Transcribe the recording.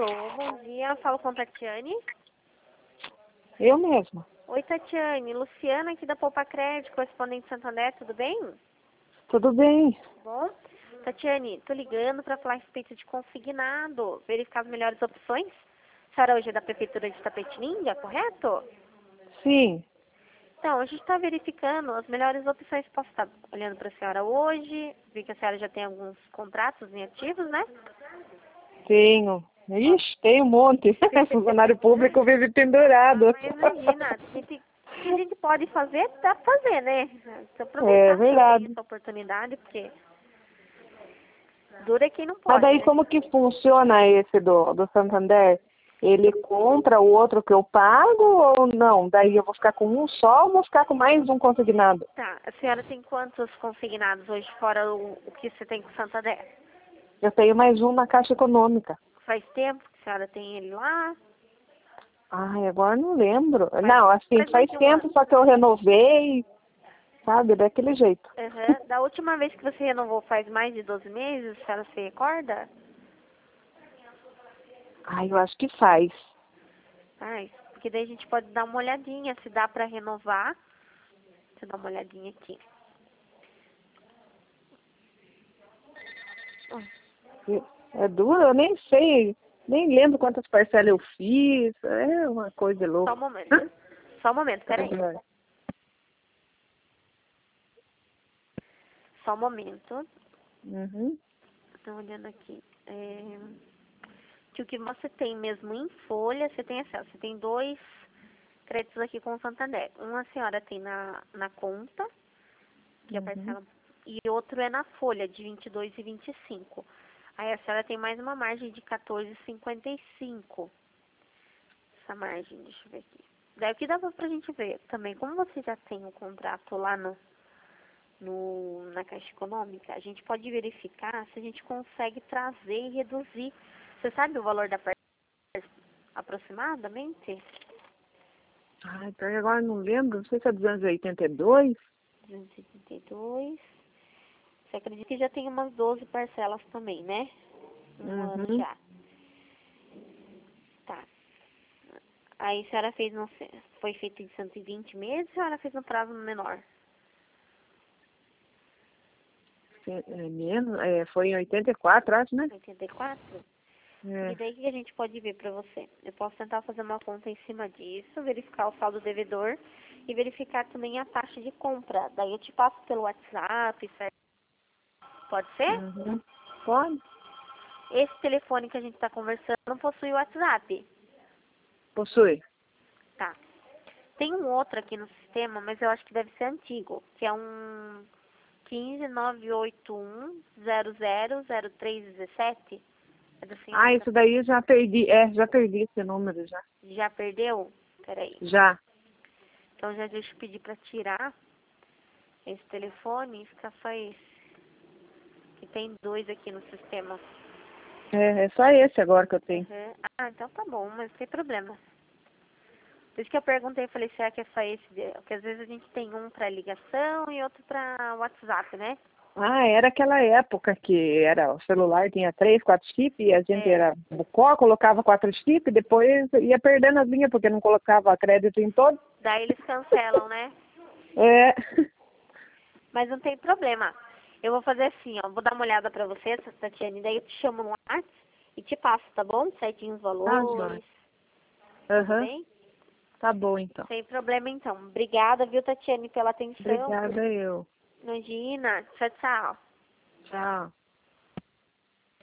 Alô, bom dia. Falo com a Tatiane. Eu mesma. Oi, Tatiane. Luciana aqui da Poupa Crédito, correspondente Santander, tudo bem? Tudo bem? Bom. Tatiane, tô ligando para falar a respeito de consignado, verificar as melhores opções. A senhora hoje é da Prefeitura de Tapetininga, correto? Sim. Então, a gente está verificando as melhores opções. Posso estar olhando para a senhora hoje? Vi que a senhora já tem alguns contratos em ativos, né? Tenho. Ixi, tem um monte. Funcionário público vive pendurado. Mas imagina, o que a gente pode fazer, dá para fazer, né? Então, É aproveitar também verdade. essa oportunidade, porque dura é quem não Mas pode, daí né? como que funciona esse do Santander? Ele compra o outro que eu pago ou não? Daí eu vou ficar com um só ou vou ficar com mais um consignado? Tá, a senhora tem quantos consignados hoje, fora o que você tem com o Santander? Eu tenho mais um na Caixa Econômica. Faz tempo que a senhora tem ele lá? Ai, agora não lembro. Faz, Não, assim, faz mais faz de um tempo, ano. só que eu renovei, sabe, daquele jeito. Uhum. Da última vez que você renovou faz mais de 12 meses, a senhora se recorda? Ai, eu acho que faz. Ai, porque daí a gente pode dar uma olhadinha, se dá pra renovar. Deixa eu dar uma olhadinha aqui. É duro, eu nem sei, nem lembro quantas parcelas eu fiz. É uma coisa Só louca. um momento. Só um momento, peraí. Só um momento. Uhum. Tô olhando aqui. Que o que você tem mesmo em folha, você tem acesso. Você tem dois créditos aqui com o Santander. Um a senhora tem na conta, que é a Uhum. parcela, e outro é na folha, de 22 e 25. Aí a senhora tem mais uma margem de 14,55. Essa margem, deixa eu ver aqui. Daí o que dá pra gente ver também, como você já tem o contrato lá na Caixa Econômica, a gente pode verificar se a gente consegue trazer e reduzir. Você sabe o valor da parcela aproximadamente? Ai, pior que agora eu não lembro, não sei se é 282. 282. Você acredita que já tem umas 12 parcelas também, né? Um ano Uhum. já. Tá. Aí a senhora fez, não sei, foi feito em 120 meses ou a senhora fez no prazo menor? É menos, foi em 84, acho, né? 84? E É. daí o que a gente pode ver pra você? Eu posso tentar fazer uma conta em cima disso, verificar o saldo devedor e verificar também a taxa de compra. Daí eu te passo pelo WhatsApp, certo? Pode ser? Uhum. Pode? Esse telefone que a gente está conversando não possui WhatsApp. Possui. Tá. Tem um outro aqui no sistema, mas eu acho que deve ser antigo, que é um 15981000317. É da Ah, senhora. isso daí eu já perdi. É, já perdi esse número já. Já perdeu? Peraí. Já. Então já deixa eu pedir para tirar esse telefone e ficar só esse. Que tem dois aqui no sistema. É só esse agora que eu tenho. Uhum. Ah, então tá bom, mas não tem problema. Por isso que eu perguntei, falei, será que é só esse? Porque às vezes a gente tem um para ligação e outro para WhatsApp, né? Ah, era aquela época que era o celular tinha 3, 4 chips e a gente É. era bucó, colocava 4 chips, depois ia perdendo as linhas porque não colocava crédito em todos. Daí eles cancelam, né? É. Mas não tem problema. Eu vou fazer assim, ó. Vou dar uma olhada pra você, Tatiane. Daí eu te chamo no WhatsApp e te passo, tá bom? Certinho os Tá, joia. valores. Tudo Aham. bem? Tá bom então. Sem problema, então. Obrigada, viu, Tatiane, pela atenção. Obrigada eu. Imagina. Tchau, tchau. Tchau.